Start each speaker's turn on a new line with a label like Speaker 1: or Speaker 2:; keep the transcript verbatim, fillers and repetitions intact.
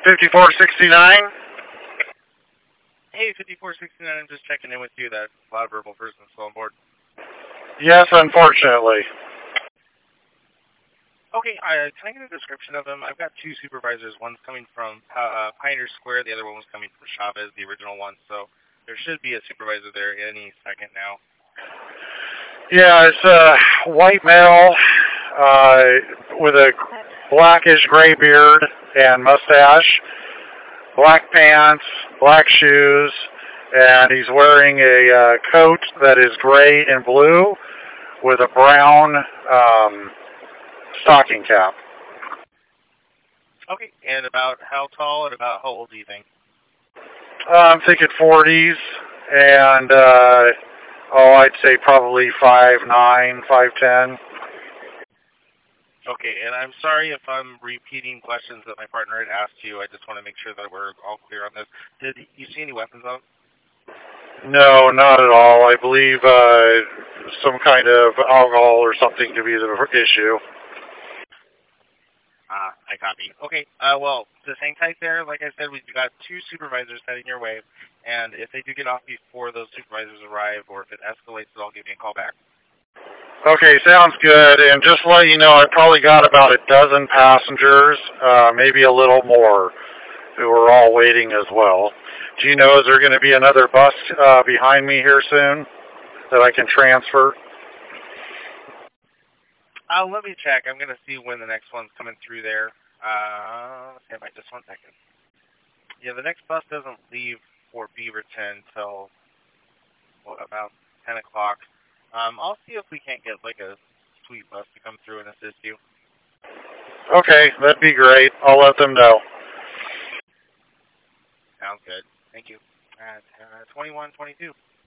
Speaker 1: fifty-four sixty-nine?
Speaker 2: Hey, fifty-four sixty-nine, I'm just checking in with you. That loud verbal person still on board.
Speaker 1: Yes, unfortunately.
Speaker 2: Okay, uh, can I get a description of him? I've got two supervisors. One's coming from uh, Pioneer Square. The other one was coming from Chavez, the original one. So there should be a supervisor there any second now.
Speaker 1: Yeah, it's a white male uh, with a blackish gray beard and mustache, black pants, black shoes, and he's wearing a uh, coat that is gray and blue with a brown um, stocking cap.
Speaker 2: Okay, and about how tall and about how old do you think?
Speaker 1: Uh, I'm thinking forties, and uh, oh, I'd say probably five nine, five ten.
Speaker 2: Okay, and I'm sorry if I'm repeating questions that my partner had asked you. I just want to make sure that we're all clear on this. Did you see any weapons on him?
Speaker 1: No, not at all. I believe uh, some kind of alcohol or something to be the issue.
Speaker 2: Ah, I copy. Okay, uh, well, just hang tight there. Like I said, we've got two supervisors heading your way, and if they do get off before those supervisors arrive, or if it escalates, I'll give you a call back.
Speaker 1: Okay, sounds good. And just to let you know, I probably got about a dozen passengers, uh, maybe a little more, who are all waiting as well. Do you know, is there going to be another bus uh, behind me here soon that I can transfer?
Speaker 2: Uh, let me check. I'm going to see when the next one's coming through there. Uh, stand by just one second. Yeah, the next bus doesn't leave for Beaverton until well, about ten o'clock. Um, I'll see if we can't get like a sweet bus to come through and assist you.
Speaker 1: Okay, that'd be great. I'll let them know.
Speaker 2: Sounds good. Thank you. At uh, twenty-one twenty-two.